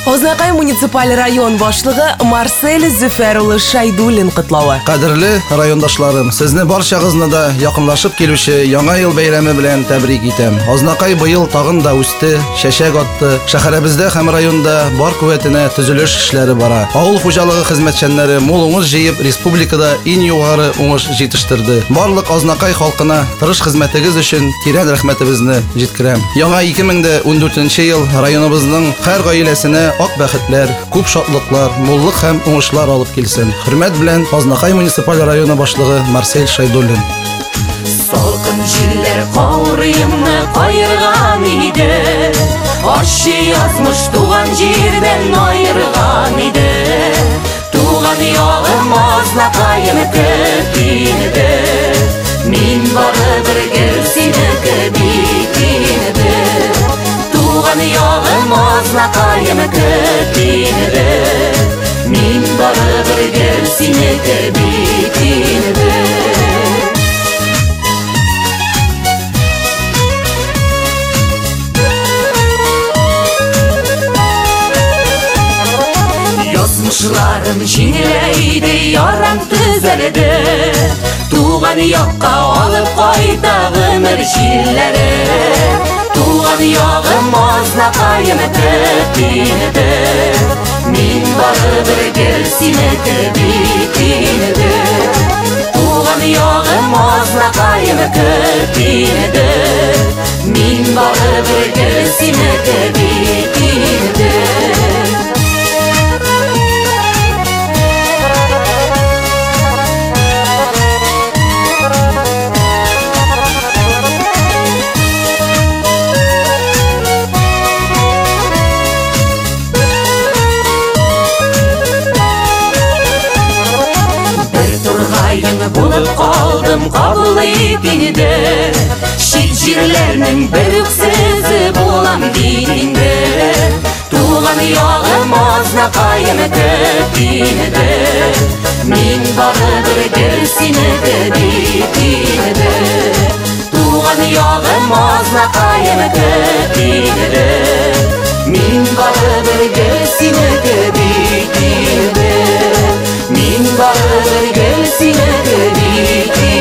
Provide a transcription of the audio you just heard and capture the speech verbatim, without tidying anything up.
Ознакай муниципаль район башлыгы Марсель Зөфәр улы Шайдуллин котлавы. Кадерле райондашларым, сезне барчагызны да якынлашып килүче яңа ел бәйрәме белән тәбрик итәм. Ознакай быел тагын да үсте, чәчәк атты. Шәһәребездә һәм районда бар куәтенә төзелеш эшләре бара. Авыл хуҗалыгы хезмәтчәннәре мул уңыш җыеп, республикада иң югары уңыш җитештерде. Барлык Ознакай халкына тырыш хезмәтегез өчен тирән рәхмәтебезне җиткерәм. Яңа ике мең ундүртенче ел районыбызның һәр гаиләсенә ак бәхетләр, күп шатлыклар, муллык һәм уңышлар алып килсен. Хөрмәт белән Ознакай муниципаль районы башлыгы Марсель Шайдуллин. Салкын җилләр каурыемны кайырган иде, ачы язмыш туган җирдән аерган иде. Туган ягым Ознакайым көтиде, мин барыбер гел синеке бит иде. Туган ягым Ознакайым көтиде, мин барыбер гел синеке бит иде. Язмышларым җиңеләйде, ярам төзәлде, туган якка алып кайта гомер җилләре. Туган ягым Ознакайым көтиде, мин барыбер гел синеке бит иде. Туган ягым Ознакайым көтиде, мин барыбер гел синеке бит иде. Булып калдым кабул ит инде, чит җирләрнең бер үксезе булам бит инде. Туган ягым Ознакайым көтиде, мин барыбер гел синеке бит иде. Туган ягым Ознакайым көтиде, мин барыбер гел синеке бит иде. Min barыбер гел синеке бит